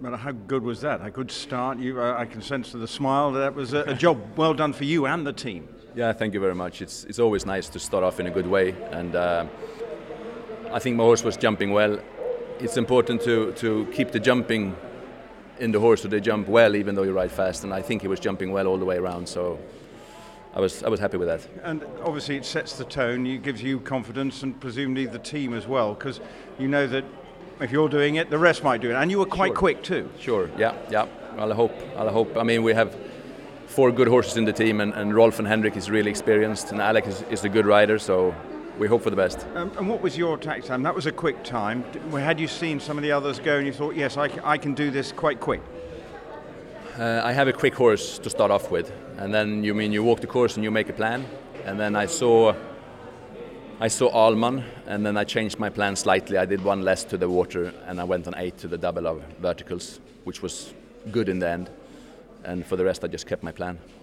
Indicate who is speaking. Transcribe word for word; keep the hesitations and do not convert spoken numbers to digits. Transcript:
Speaker 1: But how good was that? A good start. You, uh, I can sense the smile. That was a, a job well done for you and the team.
Speaker 2: Yeah, thank you very much. It's it's always nice to start off in a good way, and uh, I think my horse was jumping well. It's important to to keep the jumping in the horse so they jump well, even though you ride fast. And I think he was jumping well all the way around. So I was I was happy with that.
Speaker 1: And obviously it sets the tone. It gives you confidence, and presumably the team as well, because you know that if you're doing it, the rest might do it. And you were quite
Speaker 2: Sure.
Speaker 1: quick too.
Speaker 2: Sure. Yeah. Yeah. Well, I hope. I hope. I mean, we have four good horses in the team, and, and Rolf and Henrik is really experienced, and Alex is, is a good rider. So we hope for the best.
Speaker 1: Um, and what was your attack time? That was a quick time. D- Had you seen some of the others go and you thought, yes, I, c- I can do this quite quick?
Speaker 2: Uh, I have a quick horse to start off with, and then you mean you walk the course and you make a plan, and then I saw I saw Alman, and then I changed my plan slightly. I did one less to the water, and I went on eight to the double of verticals, which was good in the end. And for the rest, I just kept my plan.